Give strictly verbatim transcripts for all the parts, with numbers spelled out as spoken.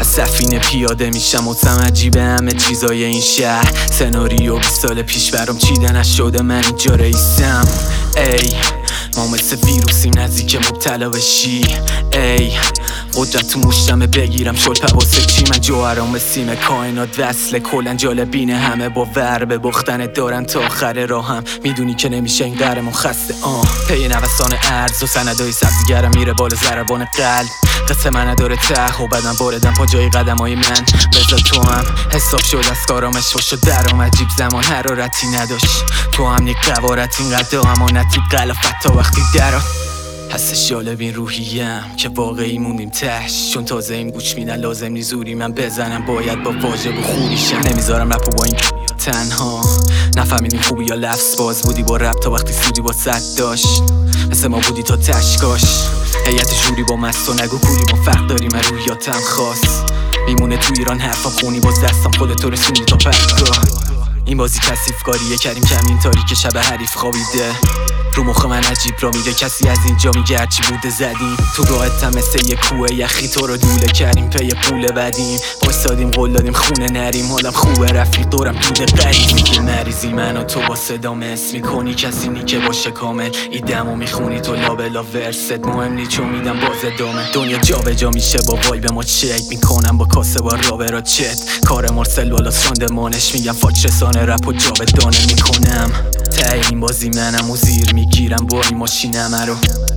سفینه پیاده میشم مطمئن عجیبه همه چیزای این شهر. سناریو بیست سال پیش برام چیده نشده، من اینجا رئیسم. ای ما مثل ویروسیم نزدیک مبتلا بشی. ای قدرت تو مشتمه بگیرم شل پواسه چی. من جوهرام سیم کائنات وصله کلن جالبینه همه باور به بختن دارن تا آخر راهم. میدونی که نمیشه این قهرمان خسته آه پی نوسان ارز و سندای سبزیگرم میره بالا ضربان قلب. قصه من نداره ته و بدن باردم پا جای قدمای من. بذار تو هم حساب شد از کارامش باشه درام عجیب زمان حرارتی نداشت. تو هم یک قوارت اینقدر امانتی قلافت تا وقتی درات هستش. جالب این روحیم که واقعی موندیم تش، چون تازه این گوش میدن لازم نی زوری من بزنم باید با واژه بخوریشم. نمیذارم رپ و با این تنها نفهمیدیم خوبی یا لفظ باز بودی با رپ تا وقتی سودی با صد داشت. مثل ما بودی تا تشکاش هیئت جوری با مست و نگو کولی ما فرق داریم من رویاتم خاص. میمونه تو ایران حرفم خونی باز دستم خودتو رسونی تا پرگاه. این بازی کثیف کاریه کریم کمین تاریک شب حریف خوابیده. رو مخ من عجیب را میره کسی از اینجا میگه هرچی بوده زدیم. تو راحتم مثل یه کوه یخی تو رو دوله کردیم پی پول بدیم. بایستادیم قول دادیم خونه نریم حالم خوبه رفیق دورم دوده قریب. میگه مریضی من و تو با صدا مس میکنی کسی نی که باشه کامل. ایدمو میخونی تو لابلا ورست مهم نی چون میدم باز دامه. دنیا جا به جا میشه با وایب ما چک میکنم با کاسه با رابرا چت. کار مرسل بالا ساندمانش میگم فاچ رسانه رپ و جا به دانه میکنم. ته این بازی منم و زیر میگیرم با این ماشینم رو.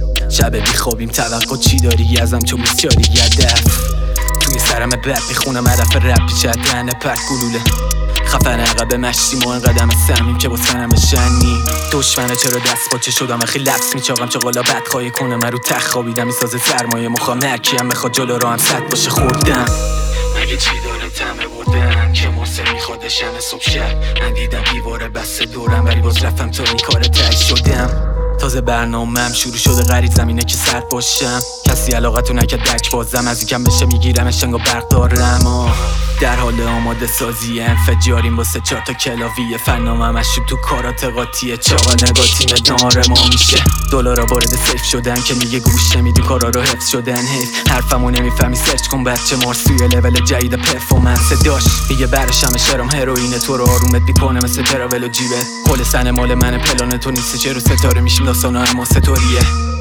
شب بیخوابیم توقع چی داری ازم چون بسیاری هدف. توی سرم بد میخونم هدف رپ پیچه دهنه پرد گلوله. خفن عقب مشتیم و انقدم سمیم که با سنم شنی. دشمنه چرا دست باچه شدم خیلی لفظ میچاقم چقالا بد خواهی کنه من رو تخت خوابیدم میسازه سرمایه مخوام هرکیم بخواد جلو رو هم صد باشه خوردم. مگه چی داره تمه بردن که مرسل میخوادش همه صبح شهر. من دیدم دیواره بسته دورم ولی باز رفتم تا این کار تهی شدم. تازه برنامه‌ام شروع شده غریب زمینه که سرد باشم. کسی علاقتو نکرد دک بازم از یکم بشه میگیرمش انگار برق دارم. آه در حال آماده سازی انفجاریم واسه چهار تا کلاویه. فنامه مشروب تو کارات قاطیه چاقا نگاه تیم دار ما میشه. دلارا وارد سیف شدن که میگه گوش نمیدی کارا رو حفظ شدن حیف. حرفمو نمیفهمی سرچ کن بچه مارسوی لول جدید پرفورمنس داشت. میگه برش همه شرم هروئین تو رو آرومت میکنه مثل تراول و جیبه. کل سن مال من پلان تو نیست چه رو ستاره میشیم داستانا اما ستوریه.